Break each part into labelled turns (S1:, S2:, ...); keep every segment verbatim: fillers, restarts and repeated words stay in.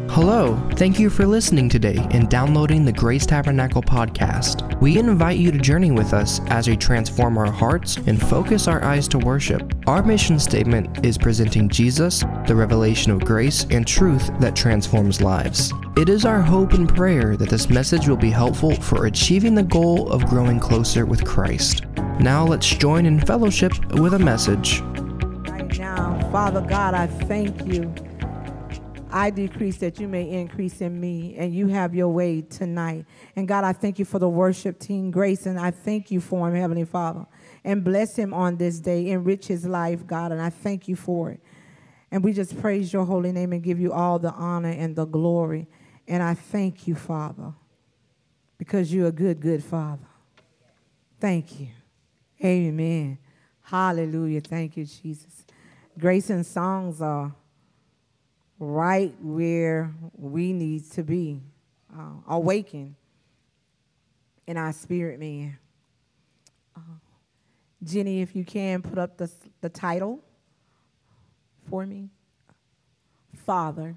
S1: Hello, thank you for listening today and downloading the Grace Tabernacle podcast. We invite you to journey with us as we transform our hearts and focus our eyes to worship. Our mission statement is presenting Jesus, the revelation of grace and truth that transforms lives. It is our hope and prayer that this message will be helpful for achieving the goal of growing closer with Christ. Now let's join in fellowship with a message.
S2: Right now, Father God, I thank you. I decrease that you may increase in me, and you have your way tonight. And God, I thank you for the worship team, Grace, and I thank you for him, Heavenly Father. And bless him on this day. Enrich his life, God, and I thank you for it. And we just praise your holy name and give you all the honor and the glory. And I thank you, Father, because you're a good, good Father. Thank you. Amen. Hallelujah. Thank you, Jesus. Grace and songs are right where we need to be, uh, awakened in our spirit, man. Uh, Jenny, if you can, put up the, the title for me. Father.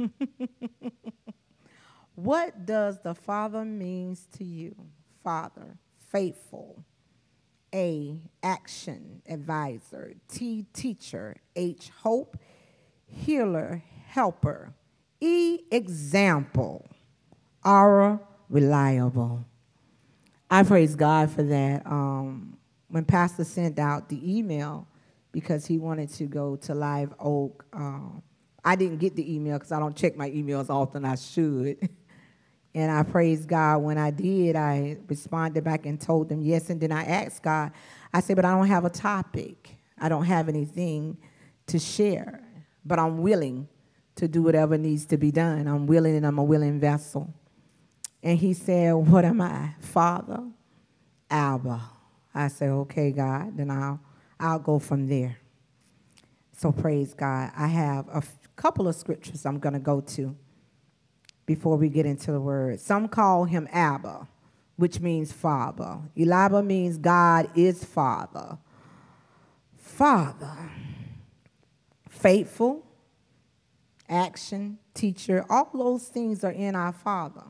S2: What does the Father means to you? Father, faithful. A, action, advisor. T, teacher. H, hope. Healer, helper. E, example. R, reliable. I praise God for that. Um, when Pastor sent out the email, because he wanted to go to Live Oak, um, I didn't get the email because I don't check my emails often I should. And I praise God. When I did, I responded back and told them yes. And then I asked God, I said, but I don't have a topic. I don't have anything to share. But I'm willing to do whatever needs to be done. I'm willing, and I'm a willing vessel. And he said, what am I? Father, Abba. I said, okay, God, then I'll, I'll go from there. So praise God. I have a f- couple of scriptures I'm going to go to before we get into the word. Some call him Abba, which means Father. Eliba means God is Father. Father. Faithful, action, teacher, all those things are in our Father.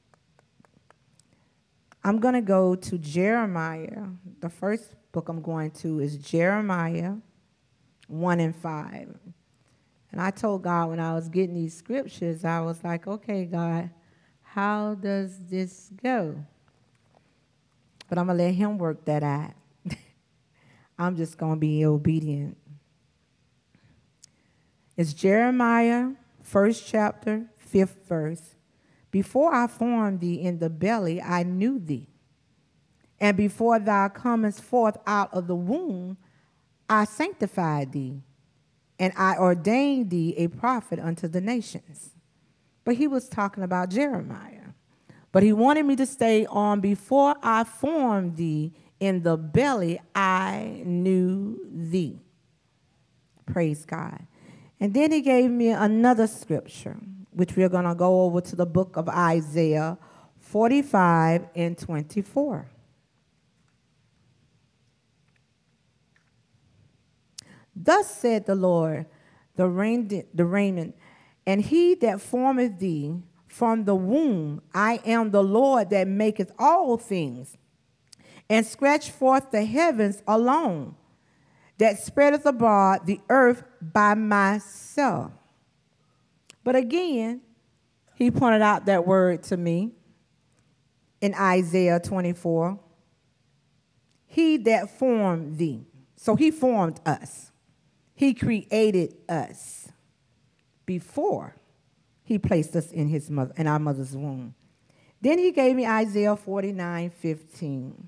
S2: I'm going to go to Jeremiah. The first book I'm going to is Jeremiah one and five. And I told God when I was getting these scriptures, I was like, okay, God, how does this go? But I'm going to let him work that out. I'm just going to be obedient. It's Jeremiah, first chapter, fifth verse. Before I formed thee in the belly, I knew thee. And before thou comest forth out of the womb, I sanctified thee. And I ordained thee a prophet unto the nations. But he was talking about Jeremiah. But he wanted me to stay on, before I formed thee in the belly, I knew thee. Praise God. And then he gave me another scripture, which we're going to go over to the book of Isaiah forty-five and twenty-four. Thus said the Lord, the, rain, the raiment, and he that formeth thee from the womb, I am the Lord that maketh all things, and stretch forth the heavens alone, that spreadeth abroad the earth by myself. But again, he pointed out that word to me in Isaiah twenty-four. He that formed thee. So he formed us. He created us before he placed us in his mother, in our mother's womb. Then he gave me Isaiah forty-nine fifteen.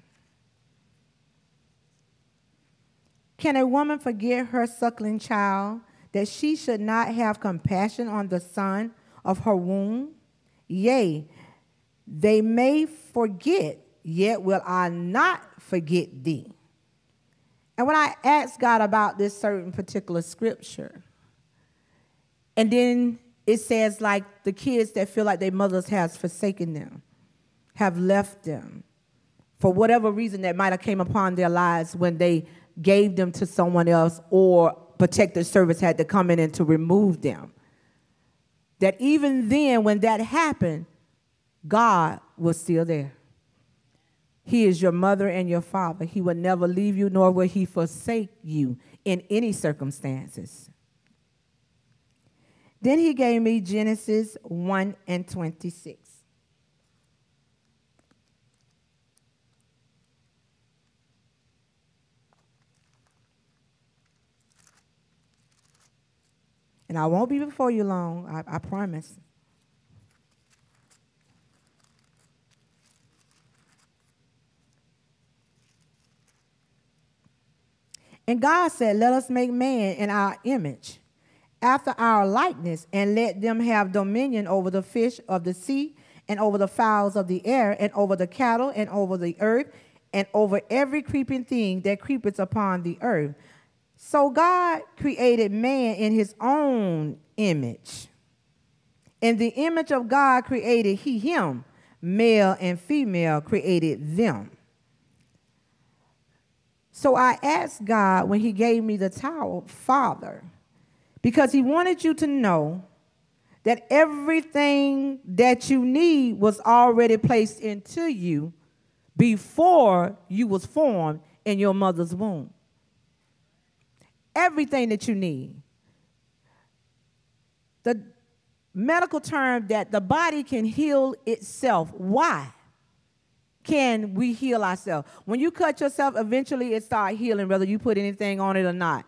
S2: Can a woman forget her suckling child, that she should not have compassion on the son of her womb? Yea, they may forget, yet will I not forget thee. And when I asked God about this certain particular scripture, and then it says like the kids that feel like their mothers has forsaken them, have left them, for whatever reason that might have came upon their lives when they gave them to someone else, or protective service had to come in and to remove them. that even then when that happened, God was still there. He is your mother and your father. He will never leave you, nor will he forsake you in any circumstances. Then he gave me Genesis one and twenty-six. And I won't be before you long, I, I promise. And God said, let us make man in our image, after our likeness, and let them have dominion over the fish of the sea, and over the fowls of the air, and over the cattle, and over the earth, and over every creeping thing that creepeth upon the earth. So God created man in his own image. In the image of God created he him, male and female created them. So I asked God when he gave me the title, Father, because he wanted you to know that everything that you need was already placed into you before you was formed in your mother's womb. Everything that you need. The medical term that the body can heal itself. Why can we heal ourselves? When you cut yourself, eventually it starts healing, whether you put anything on it or not.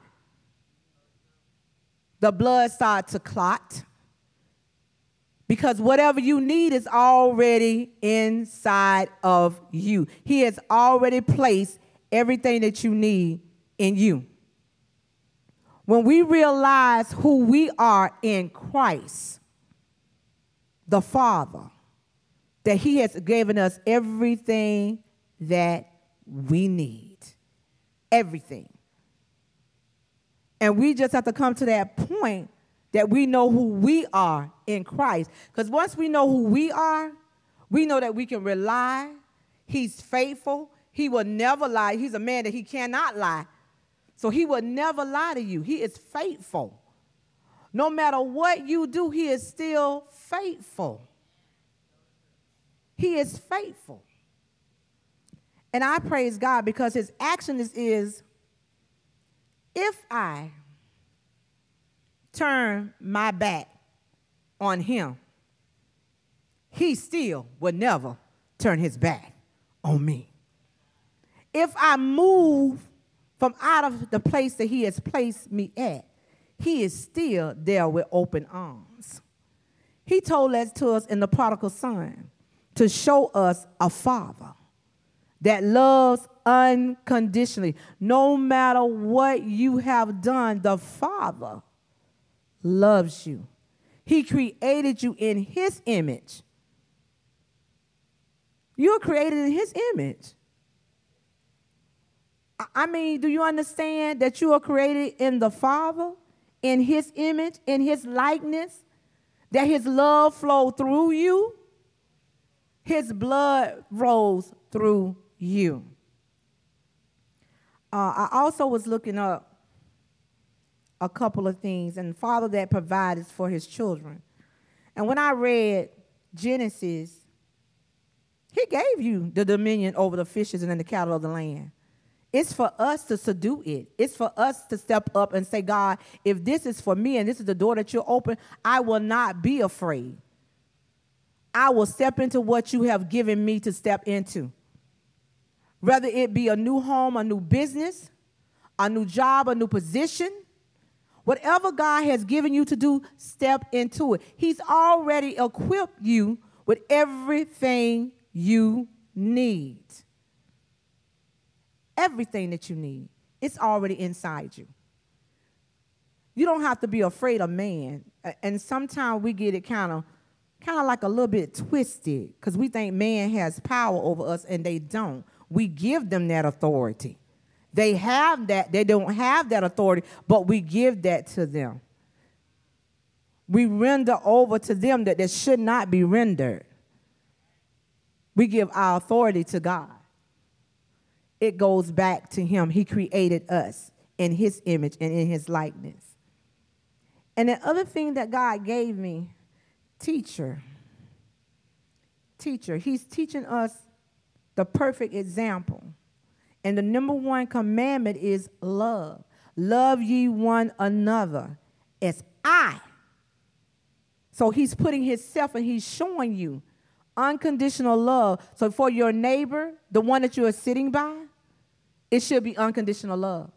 S2: The blood starts to clot because whatever you need is already inside of you. He has already placed everything that you need in you. When we realize who we are in Christ, the Father, that he has given us everything that we need. Everything. And we just have to come to that point that we know who we are in Christ. Because once we know who we are, we know that we can rely. He's faithful. He will never lie. He's a man that he cannot lie. So he will never lie to you. He is faithful. No matter what you do, he is still faithful. He is faithful. And I praise God because his action is, is if I turn my back on him, he still would never turn his back on me. If I move from out of the place that he has placed me at, he is still there with open arms. He told that to us in the prodigal son to show us a father that loves unconditionally. No matter what you have done, the Father loves you. He created you in his image. You're created in his image. I mean, do you understand that you are created in the Father, in his image, in his likeness, that his love flowed through you? His blood rolls through you. Uh, I also was looking up a couple of things, and Father that provides for his children. And when I read Genesis, he gave you the dominion over the fishes and the cattle of the land. It's for us to subdue it. It's for us to step up and say, God, if this is for me and this is the door that you'll open, I will not be afraid. I will step into what you have given me to step into. Whether it be a new home, a new business, a new job, a new position, whatever God has given you to do, step into it. He's already equipped you with everything you need. Everything that you need. It's already inside you. You don't have to be afraid of man. And sometimes we get it kind of kind of like a little bit twisted because we think man has power over us and they don't. We give them that authority. They have that. They don't have that authority, but we give that to them. We render over to them that that should not be rendered. We give our authority to God. It goes back to him. He created us in his image and in his likeness. And the other thing that God gave me, teacher. Teacher. He's teaching us the perfect example. And the number one commandment is love. Love ye one another as I. So he's putting himself and he's showing you unconditional love. So for your neighbor, the one that you are sitting by, it should be unconditional love.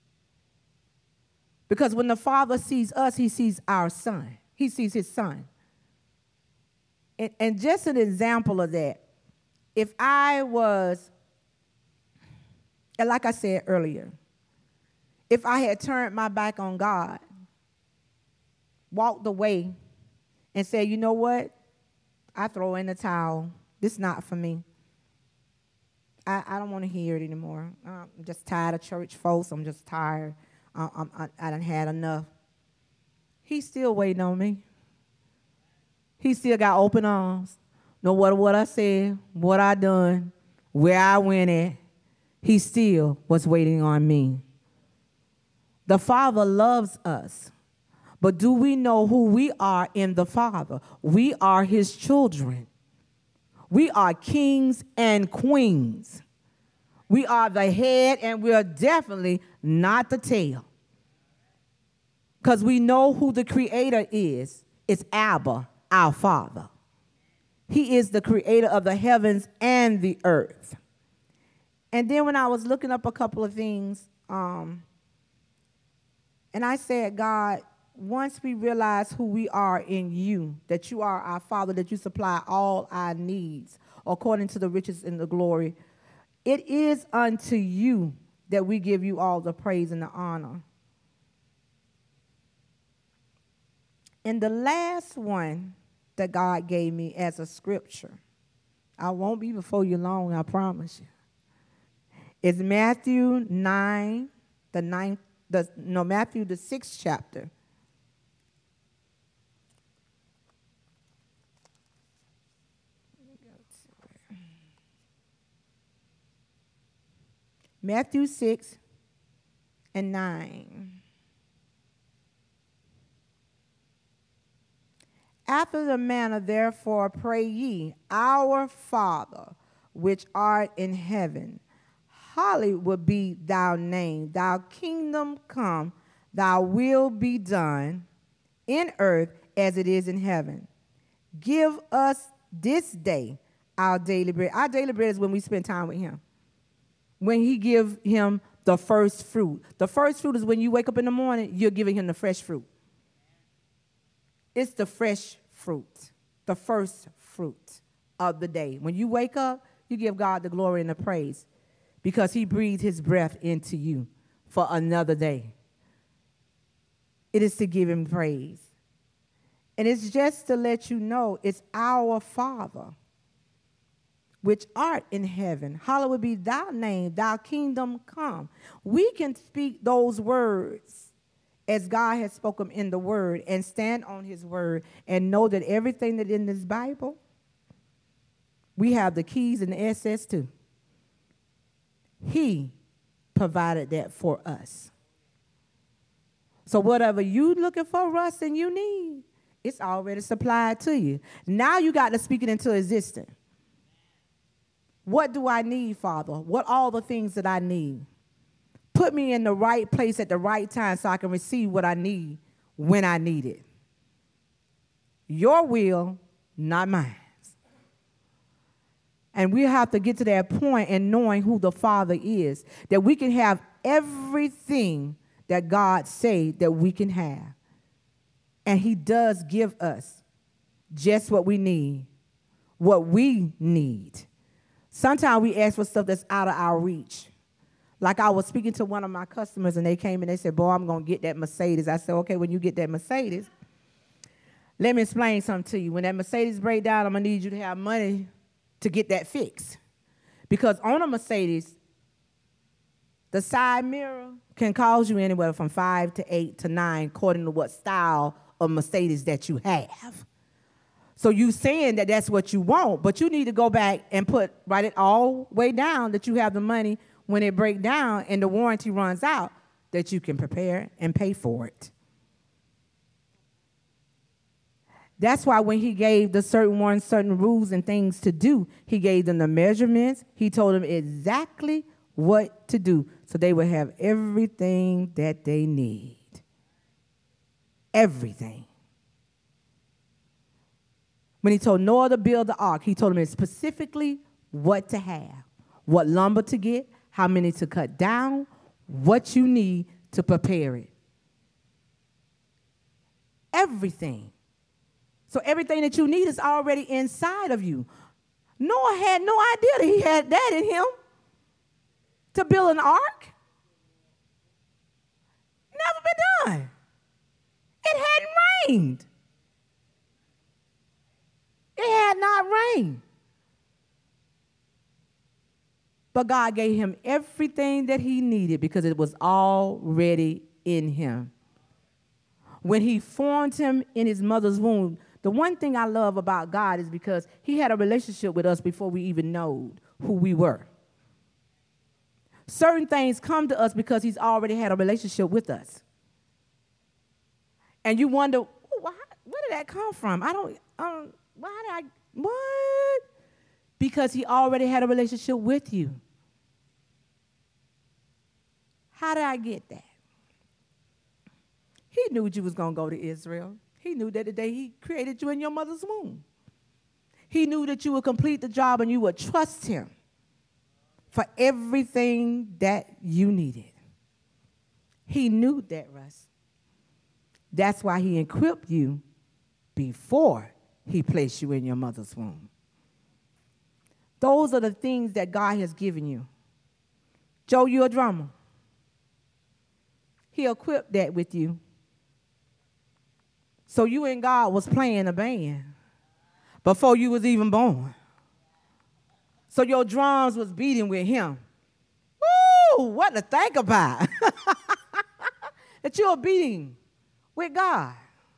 S2: Because when the Father sees us, he sees our son. He sees his son. And, and just an example of that, if I was, and like I said earlier, if I had turned my back on God, walked away, and said, you know what? I throw in the towel. This is not for me. I, I don't want to hear it anymore. I'm just tired of church folks. I'm just tired. I, I'm, I, I done had enough. He's still waiting on me. He still got open arms. No matter what I said, what I done, where I went at, he still was waiting on me. The Father loves us. But do we know who we are in the Father? We are his children. We are kings and queens. We are the head, and we are definitely not the tail. Because we know who the Creator is. It's Abba, our Father. He is the creator of the heavens and the earth. And then when I was looking up a couple of things, um, and I said, God, once we realize who we are in you, that you are our Father, that you supply all our needs according to the riches and the glory, it is unto you that we give you all the praise and the honor. And the last one that God gave me as a scripture, I won't be before you long, I promise you, is Matthew nine, the ninth, the, no, Matthew the sixth chapter. Matthew six and nine. After the manner, therefore, pray ye, Our Father, which art in heaven, hallowed be thy name. Thy kingdom come, thy will be done in earth as it is in heaven. Give us this day our daily bread. Our daily bread is when we spend time with him. When he give him the first fruit. The first fruit is when you wake up in the morning, you're giving him the fresh fruit. It's the fresh fruit, the first fruit of the day. When you wake up, you give God the glory and the praise because he breathed his breath into you for another day. It is to give him praise. And it's just to let you know it's our Father, which art in heaven. Hallowed be thy name, thy kingdom come. We can speak those words as God has spoken in the word and stand on his word and know that everything that in this Bible, we have the keys and the access to. He provided that for us. So whatever you looking for, Russ, and you need, it's already supplied to you. Now you got to speak it into existence. What do I need, Father? What all the things that I need? Put me in the right place at the right time so I can receive what I need when I need it. Your will, not mine. And we have to get to that point in knowing who the Father is, that we can have everything that God said that we can have. And he does give us just what we need, what we need. Sometimes we ask for stuff that's out of our reach. Like I was speaking to one of my customers, and they came and they said, boy, I'm going to get that Mercedes. I said, okay, when you get that Mercedes, let me explain something to you. When that Mercedes breaks down, I'm going to need you to have money to get that fixed. Because on a Mercedes, the side mirror can cost you anywhere from five to eight to nine, according to what style of Mercedes that you have. So you saying that that's what you want, but you need to go back and put, write it all way down that you have the money when it breaks down and the warranty runs out, that you can prepare and pay for it. That's why when he gave the certain ones certain rules and things to do, he gave them the measurements. He told them exactly what to do so they would have everything that they need. Everything. When he told Noah to build the ark, he told them specifically what to have, what lumber to get, how many to cut down, what you need to prepare it. Everything. So everything that you need is already inside of you. Noah had no idea that he had that in him to build an ark. Never been done. It hadn't rained. It had not rained. But God gave him everything that he needed because it was already in him. When he formed him in his mother's womb, the one thing I love about God is because he had a relationship with us before we even knew who we were. Certain things come to us because he's already had a relationship with us. And you wonder, where did that come from? I don't, I don't why did I, what? Because he already had a relationship with you. How did I get that? He knew you was going to go to Israel. He knew that the day he created you in your mother's womb. He knew that you would complete the job and you would trust him for everything that you needed. He knew that, Russ. That's why he equipped you before he placed you in your mother's womb. Those are the things that God has given you. Joe, you're a drummer. He equipped that with you. So you and God was playing a band before you was even born. So your drums was beating with him. Woo, what to think about. That you're beating with God.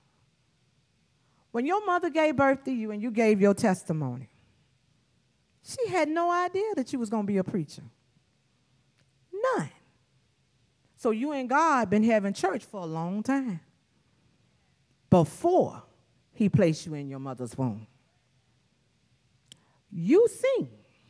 S2: When your mother gave birth to you and you gave your testimony, she had no idea that you was going to be a preacher. None. So you and God been having church for a long time before he placed you in your mother's womb. You sing.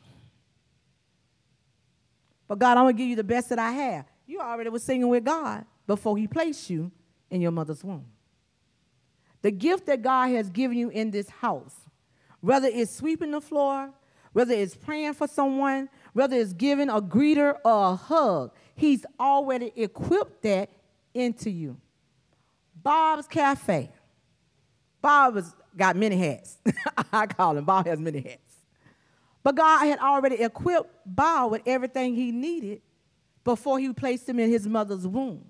S2: But God, I'm going to give you the best that I have. You already was singing with God before he placed you in your mother's womb. The gift that God has given you in this house, whether it's sweeping the floor, whether it's praying for someone, whether it's giving a greeter or a hug, he's already equipped that into you. Bob's Cafe. Bob has got many hats. I call him. Bob has many hats. But God had already equipped Bob with everything he needed before he placed him in his mother's womb.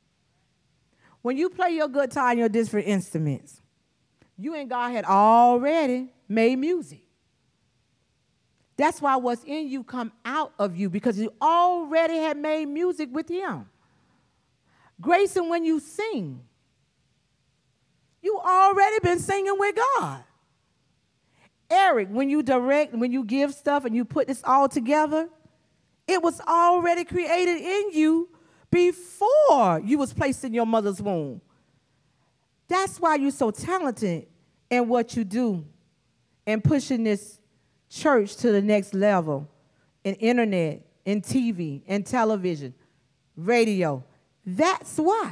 S2: When you play your guitar and your different instruments, you and God had already made music. That's why what's in you come out of you, because you already had made music with him. Grayson, when you sing, you already been singing with God. Eric, when you direct, when you give stuff and you put this all together, it was already created in you before you was placed in your mother's womb. That's why you're so talented in what you do and pushing this church to the next level in internet, in T V, in television, radio. That's why.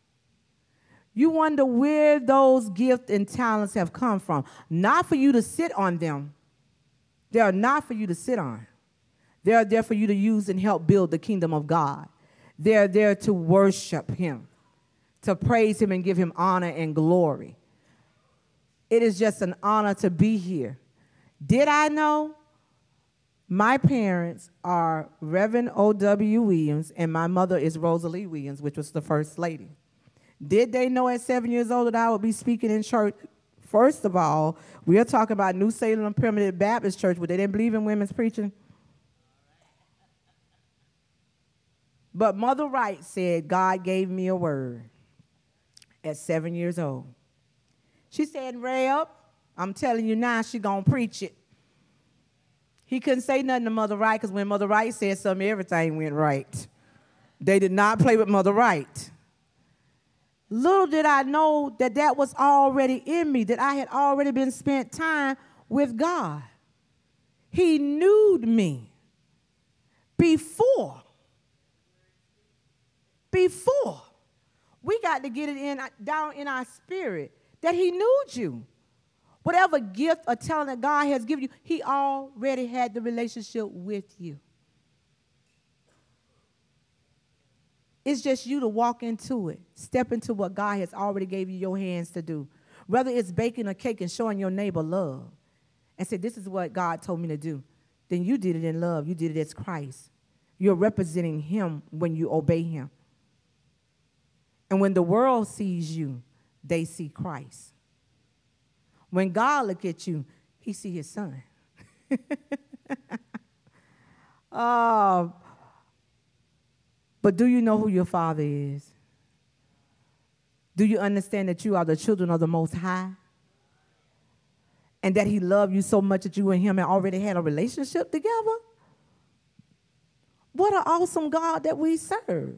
S2: You wonder where those gifts and talents have come from. Not for you to sit on them. They are not for you to sit on. They are there for you to use and help build the kingdom of God. They are there to worship him, to praise him and give him honor and glory. It is just an honor to be here. Did I know? My parents are Reverend O W Williams, and my mother is Rosalie Williams, which was the first lady. Did they know at seven years old that I would be speaking in church? First of all, we are talking about New Salem Primitive Baptist Church, where they didn't believe in women's preaching. But Mother Wright said, God gave me a word at seven years old. She said, Reb, I'm telling you now, she gonna preach it. He couldn't say nothing to Mother Wright, because when Mother Wright said something, everything went right. They did not play with Mother Wright. Little did I know that that was already in me, that I had already been spent time with God. He knew me before. Before. We got to get it in down in our spirit that he knew you. Whatever gift or talent that God has given you, he already had the relationship with you. It's just you to walk into it, step into what God has already gave you your hands to do. Whether it's baking a cake and showing your neighbor love and say, this is what God told me to do, then you did it in love. You did it as Christ. You're representing him when you obey him. And when the world sees you, they see Christ. When God look at you, he see his son. uh, but do you know who your Father is? Do you understand that you are the children of the Most High? And that he loved you so much that you and him had already had a relationship together? What an awesome God that we serve.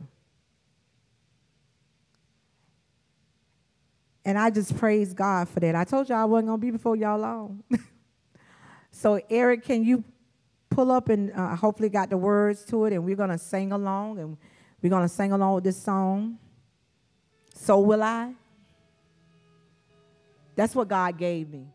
S2: And I just praise God for that. I told you I wasn't going to be before y'all long. So, Eric, can you pull up and uh, hopefully got the words to it, and we're going to sing along, and we're going to sing along with this song, So Will I. That's what God gave me.